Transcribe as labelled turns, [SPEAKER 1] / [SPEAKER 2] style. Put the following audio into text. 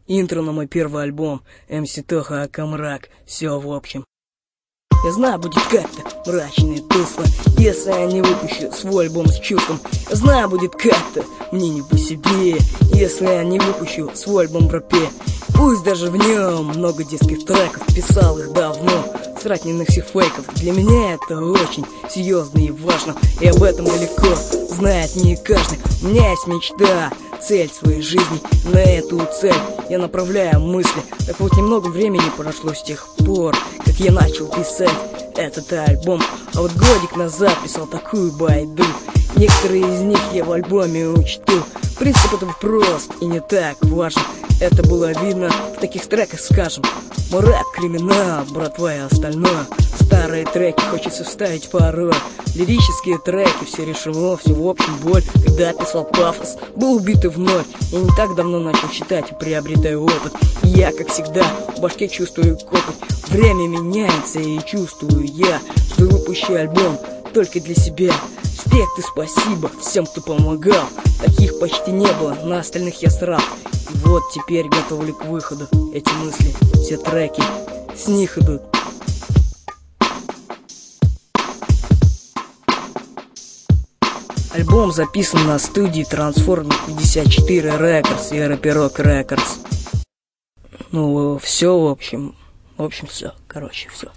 [SPEAKER 1] Интро на мой первый альбом МС Тоха Акамрак. Все в общем. Я знаю, будет как-то мрачно и тускло, если я не выпущу свой альбом с чувством. Я знаю, будет как-то мне не по себе, если я не выпущу свой альбом в рэпе. Пусть даже в нем много детских треков, писал их давно, сратненных всех фейков. Для меня это очень серьезно и важно, и об этом далеко знает не каждый. У меня есть мечта, цель своей жизни. На эту цель я направляю мысли. Так вот, немного времени прошло с тех пор, как я начал писать этот альбом. А вот годик назад писал такую байду. Некоторые из них я в альбоме учту. Принцип этого прост и не так важен. Это было видно в таких треках, скажем: мой рэп криминал, братва и остальное. Старые треки хочется вставить порой. Лирические треки, все решено, все в общем боль. Когда писал пафос, был убитый в ноль. Я не так давно начал читать и приобретаю опыт. И я, как всегда, в башке чувствую копоть. Время меняется, и чувствую я, что выпущу альбом только для себя. Респект и спасибо всем, кто помогал. Таких почти не было, на остальных я срал. И вот теперь готовлю к выходу эти мысли. Все треки с них идут. Альбом записан на студии Transform 54 Records и Рэперок Records. Ну, все, в общем, все, короче, все.